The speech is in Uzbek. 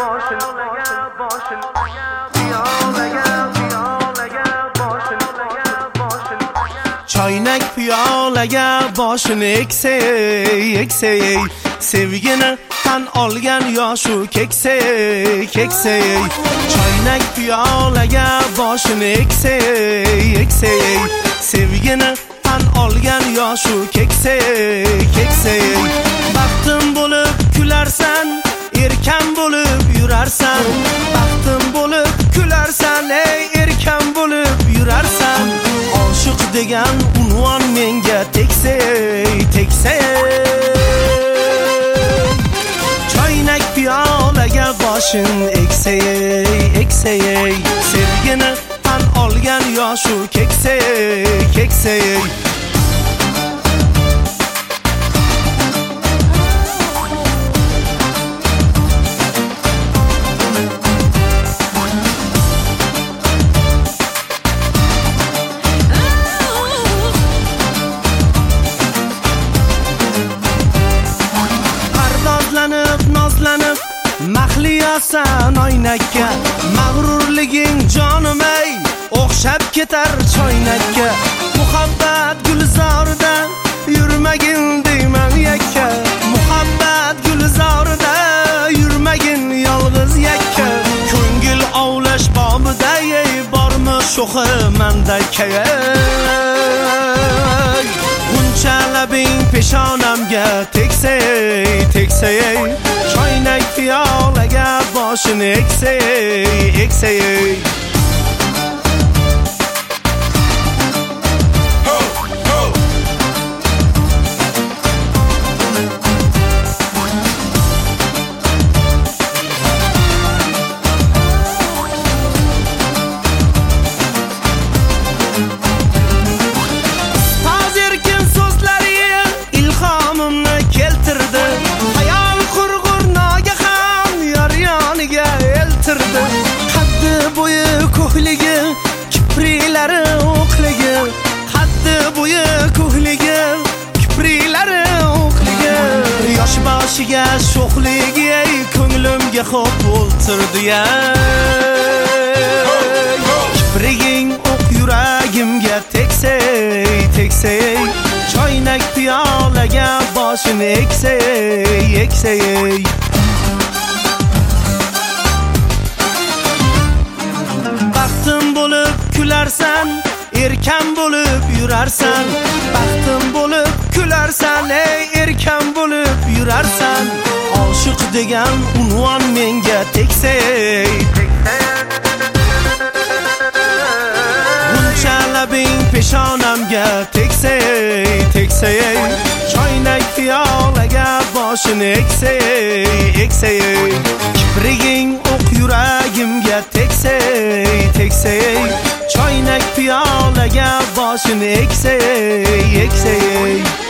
Choynak piyolaga boshini eksey sevgini tan olgan yoshu keksey Choynak piyolaga boshini eksey sevgini tan olgan yoshu keksey Baxtim bo'lib kularsan, erkan bo'lib yurarsan. Baxtim bo'lib kularsan, ey erkan bo'lib yurarsan. Oshiq degan unvon menga teksey Choynak piyolaga boshing eksey sevgini tan olgan yoshu keksey Nozlanib mahliyasan oynakka mag'rurliging jonim ey o'xshab ketar choynakka muhabbat gulzorida yurmagin deyman yakka muhabbat gulzorida yurmagin yolg'iz yakka ko'ngil ovlash bobida ey bormi sho'xi mandakay Buncha labing peshonamga teksey Choynak piyolaga boshini eksey Haddi bo'yi ko'hligi kiprilari o'qligi Haddi bo'yi ko'hligi kiprilari o'qligi Yosh boshiga sho'xligi ey ko'nglimga xo'p o'ltirdi ya Kipriging o'q yuragimga teksey Choynak piyolaga boshini eksey Baxtim bo'lib kularsan, erkan bo'lib yurarsan. Baxtim bo'lib kularsan, ey erkan bo'lib yurarsan. Oshiq degan unvon menga teksey Buncha labing peshonamga teksey Choynak piyolaga boshini eksey Kipriging o'q yuragimga teksey Choynak piyolaga boshini eksey